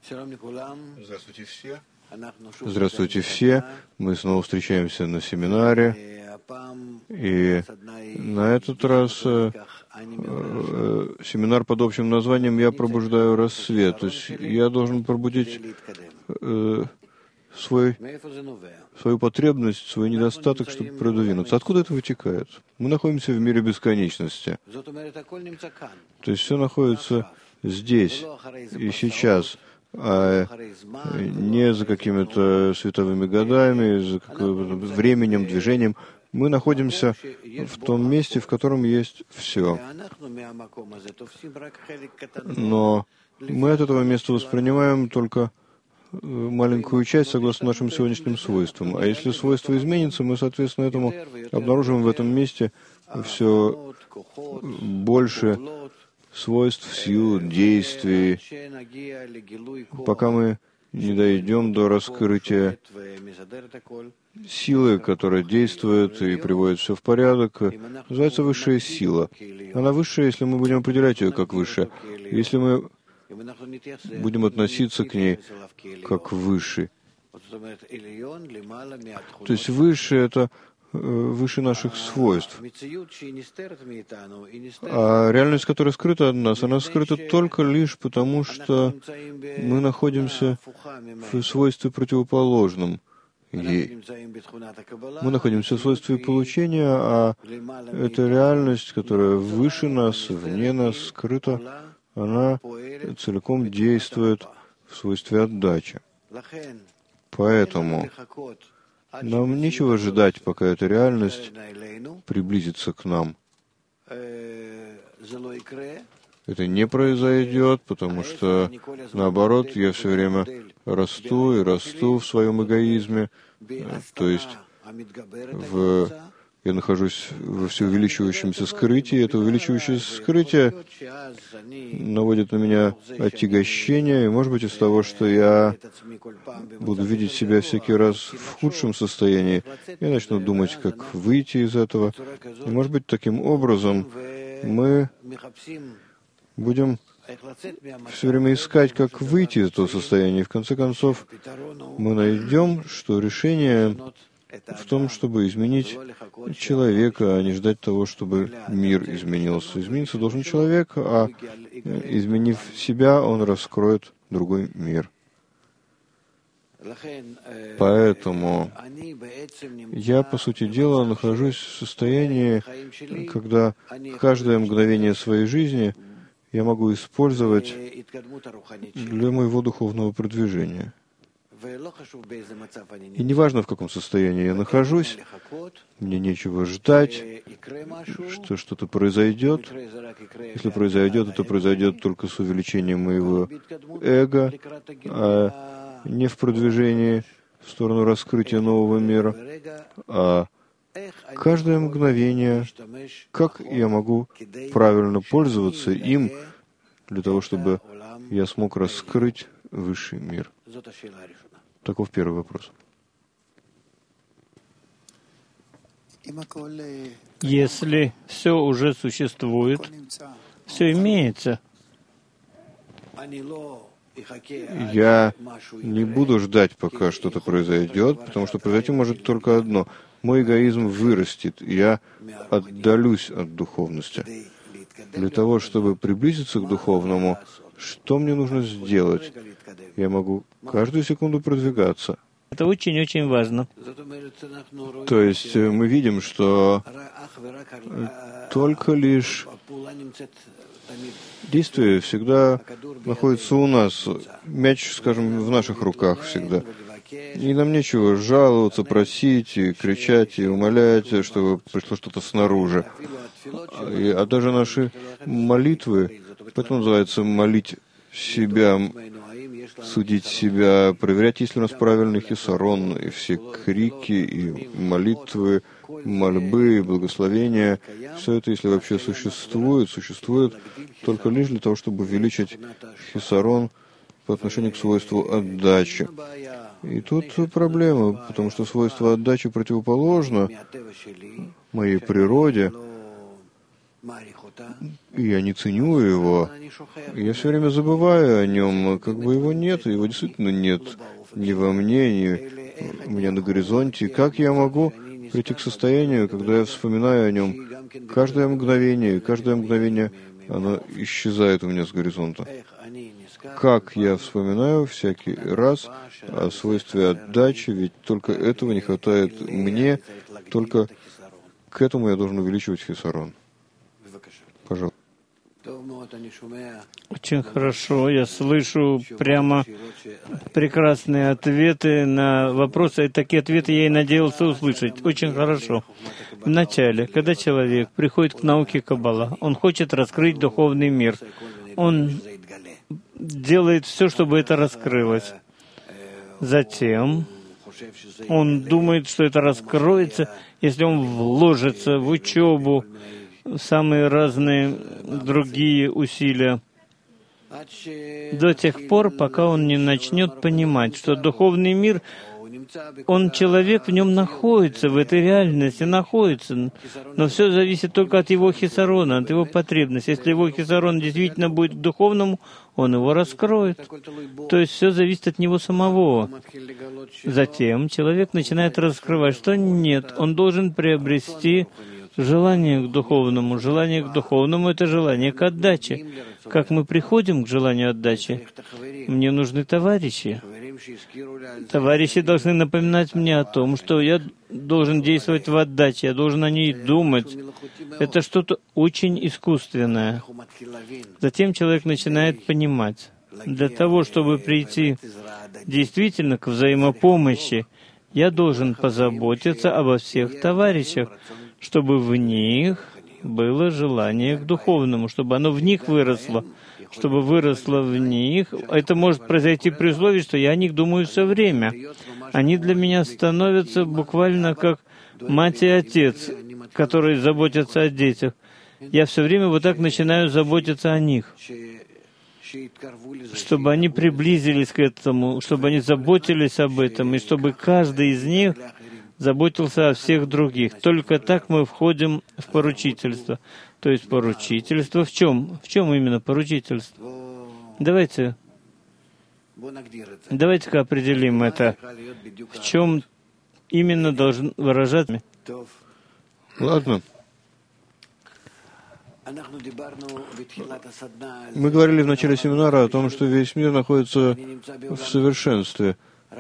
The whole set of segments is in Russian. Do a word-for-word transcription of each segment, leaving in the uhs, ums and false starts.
Здравствуйте все. Здравствуйте все. Мы снова встречаемся на семинаре. И на этот раз э, э, семинар под общим названием «Я пробуждаю рассвет». То есть я должен пробудить э, свой, свою потребность, свой недостаток, чтобы продвинуться. Откуда это вытекает? Мы находимся в мире бесконечности. То есть все находится здесь и сейчас, а не за какими-то световыми годами, за временем, движением. Мы находимся в том месте, в котором есть все. Но мы от этого места воспринимаем только маленькую часть согласно нашим сегодняшним свойствам. А если свойство изменится, мы, соответственно, этому обнаружим в этом месте все больше свойств, сил, действий, пока мы не дойдем до раскрытия силы, которая действует и приводит все в порядок, называется высшая сила. Она высшая, если мы будем определять ее как высшая. Если мы будем относиться к ней как высшей. То есть высшее — это выше наших свойств. А реальность, которая скрыта от нас, она скрыта только лишь потому, что мы находимся в свойстве противоположном ей. Мы находимся в свойстве получения, а эта реальность, которая выше нас, вне нас, скрыта, она целиком действует в свойстве отдачи. Поэтому нам нечего ждать, пока эта реальность приблизится к нам. Это не произойдет, потому что, наоборот, я все время расту и расту в своем эгоизме, то есть в... я нахожусь во всеувеличивающемся скрытии. Это увеличивающееся скрытие наводит на меня отягощение, и, может быть, из того, что я буду видеть себя всякий раз в худшем состоянии, я начну думать, как выйти из этого. И, может быть, таким образом мы будем все время искать, как выйти из этого состояния. И, в конце концов, мы найдем, что решение в том, чтобы изменить человека, а не ждать того, чтобы мир изменился. Измениться должен человек, а изменив себя, он раскроет другой мир. Поэтому я, по сути дела, нахожусь в состоянии, когда каждое мгновение своей жизни я могу использовать для моего духовного продвижения. И неважно, в каком состоянии я нахожусь, мне нечего ждать, что что-то произойдет. Если произойдет, это произойдет только с увеличением моего эго, а не в продвижении в сторону раскрытия нового мира, а каждое мгновение, как я могу правильно пользоваться им для того, чтобы я смог раскрыть высший мир. Таков первый вопрос. Если все уже существует, все имеется, я не буду ждать, пока что-то произойдет, потому что произойти может только одно. Мой эгоизм вырастет, и я отдалюсь от духовности. Для того, чтобы приблизиться к духовному, что мне нужно сделать? Я могу каждую секунду продвигаться. Это очень-очень важно. То есть мы видим, что только лишь действие всегда находится у нас. Мяч, скажем, в наших руках всегда. И нам нечего жаловаться, просить, и кричать, и умолять, чтобы пришло что-то снаружи. А даже наши молитвы, поэтому называется молить себя, судить себя, проверять, есть ли у нас правильный хисарон, и все крики, и молитвы, мольбы, и благословения, все это, если вообще существует, существует только лишь для того, чтобы увеличить хисарон по отношению к свойству отдачи. И тут проблема, потому что свойство отдачи противоположно моей природе. и я не ценю его, я все время забываю о нем, как бы его нет, его действительно нет ни во мне, ни у меня на горизонте. Как я могу прийти к состоянию, когда я вспоминаю о нем каждое мгновение, каждое мгновение оно исчезает у меня с горизонта? Как я вспоминаю всякий раз о свойстве отдачи, ведь только этого не хватает мне, только к этому я должен увеличивать хисарон. Пожалуйста. Очень хорошо. Я слышу прямо прекрасные ответы на вопросы. И такие ответы я и надеялся услышать. Очень хорошо. Вначале, когда человек приходит к науке Каббала, он хочет раскрыть духовный мир. Он делает все, чтобы это раскрылось. Затем он думает, что это раскроется, если он вложится в учебу, в самые разные другие усилия, до тех пор, пока он не начнет понимать, что духовный мир, он, человек в нем находится, в этой реальности находится, но все зависит только от его хисарона, от его потребности. Если его хисарон действительно будет к духовному, он его раскроет. То есть все зависит от него самого. Затем человек начинает раскрывать, что нет, он должен приобрести желание к духовному. Желание к духовному — это желание к отдаче. Как мы приходим к желанию отдачи? Мне нужны товарищи. Товарищи должны напоминать мне о том, что я должен действовать в отдаче, я должен о ней думать. Это что-то очень искусственное. Затем человек начинает понимать. Для того, чтобы прийти действительно к взаимопомощи, я должен позаботиться обо всех товарищах, чтобы в них было желание к духовному, чтобы оно в них выросло, чтобы выросло в них. Это может произойти при условии, что я о них думаю все время. Они для меня становятся буквально как мать и отец, которые заботятся о детях. Я все время вот так начинаю заботиться о них, чтобы они приблизились к этому, чтобы они заботились об этом, и чтобы каждый из них заботился о всех других. Только так мы входим в поручительство. То есть поручительство в чем? В чем именно поручительство? Давайте, давайте-ка определим это. В чем именно должен выражаться? Ладно. Мы говорили в начале семинара о том, что весь мир находится в совершенстве.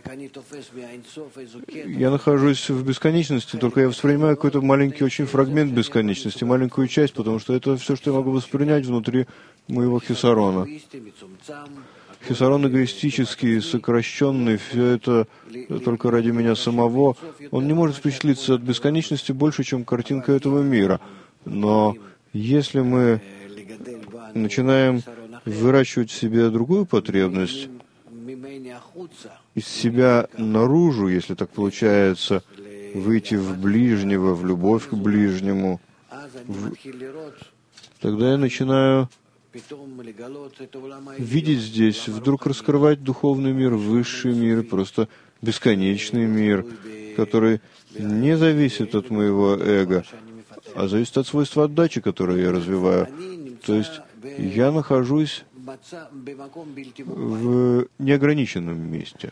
Я нахожусь в бесконечности, только я воспринимаю какой-то маленький очень фрагмент бесконечности, маленькую часть, потому что это все, что я могу воспринять внутри моего хисарона. Хисарон эгоистический, сокращенный, все это только ради меня самого. Он не может впечатлиться от бесконечности больше, чем картинка этого мира. Но если мы начинаем выращивать в себе другую потребность, из себя наружу, если так получается, выйти в ближнего, в любовь к ближнему, в... тогда я начинаю видеть здесь, вдруг раскрывать духовный мир, высший мир, просто бесконечный мир, который не зависит от моего эго, а зависит от свойства отдачи, которое я развиваю. То есть я нахожусь в неограниченном месте.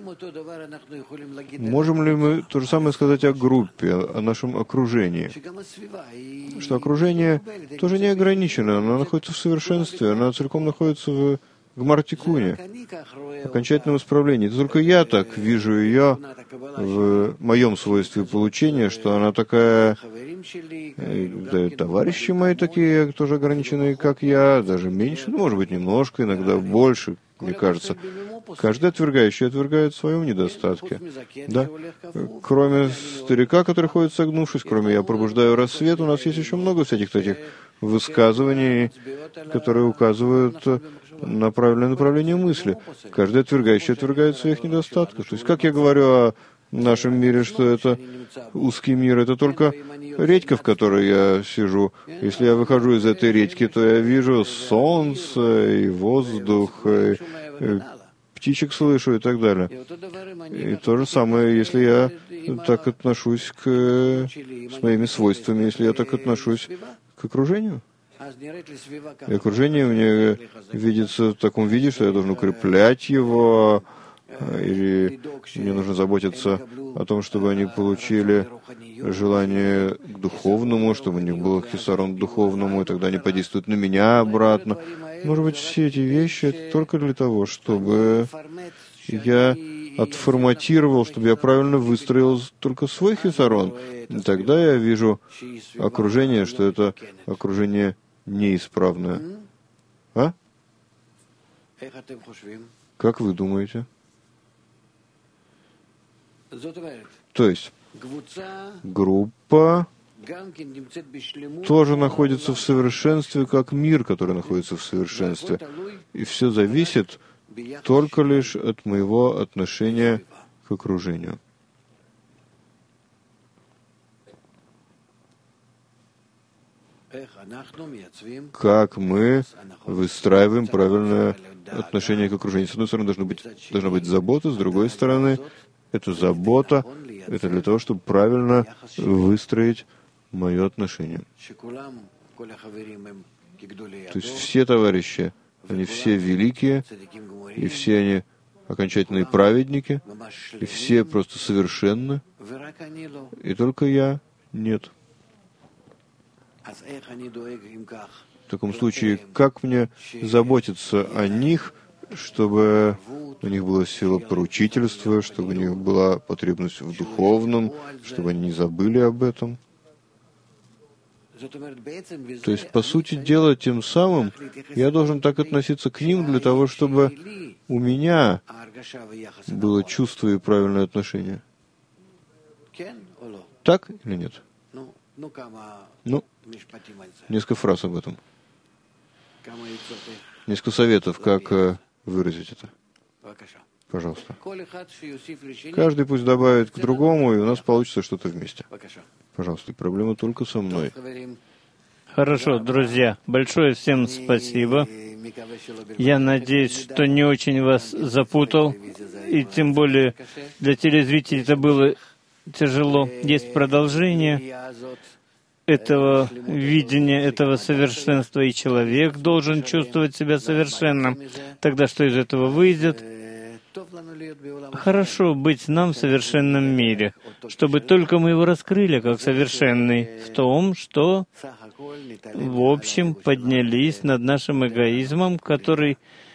Можем ли мы то же самое сказать о группе, о нашем окружении? Что окружение тоже не ограничено, оно находится в совершенстве, оно целиком находится в Гмар-тикуне, окончательном исправлении. Это только я так вижу ее в моем свойстве получения, что она такая... Да, товарищи мои такие тоже ограниченные, как я, даже меньше, ну, может быть, немножко, иногда больше, мне кажется. Каждый отвергающий отвергает в своем недостатке. Да? Кроме старика, который ходит согнувшись, кроме «я пробуждаю рассвет», у нас есть еще много всяких таких высказываний, которые указывают на правильное направление мысли. Каждый отвергающий отвергает в своих недостатках. То есть, как я говорю о в нашем мире, что это узкий мир, это только редька, в которой я сижу. Если я выхожу из этой редьки, то я вижу солнце и воздух, и, и птичек слышу и так далее. И то же самое, если я так отношусь к, с моими свойствами, если я так отношусь к окружению. И окружение мне видится в таком виде, что я должен укреплять его, или мне нужно заботиться о том, чтобы они получили желание к духовному, чтобы у них был хисарон к духовному, и тогда они подействуют на меня обратно. Может быть, все эти вещи это только для того, чтобы я отформатировал, чтобы я правильно выстроил только свой хисарон. И тогда я вижу окружение, что это окружение неисправное. А? Как вы думаете? То есть, группа тоже находится в совершенстве, как мир, который находится в совершенстве. И все зависит только лишь от моего отношения к окружению. Как мы выстраиваем правильное отношение к окружению. С одной стороны, должна быть, должна быть забота, с другой стороны, эта забота — это для того, чтобы правильно выстроить мое отношение. То есть все товарищи, они все великие, и все они окончательные праведники, и все просто совершенны, и только я — нет. В таком случае, как мне заботиться о них, чтобы у них была сила поручительства, чтобы у них была потребность в духовном, чтобы они не забыли об этом? То есть, по сути дела, тем самым я должен так относиться к ним для того, чтобы у меня было чувство и правильное отношение. Так или нет? Ну, несколько фраз об этом. Несколько советов, как э, выразить это. Пожалуйста. Каждый пусть добавит к другому, и у нас получится что-то вместе. Пожалуйста, проблема только со мной. Хорошо, друзья, большое всем спасибо. Я надеюсь, что не очень вас запутал, и тем более для телезрителей это было тяжело. Есть продолжение этого видения, этого совершенства, и человек должен чувствовать себя совершенным. Тогда что из этого выйдет? Хорошо быть нам в совершенном мире, чтобы только мы его раскрыли как совершенный в том, что в общем поднялись над нашим эгоизмом, который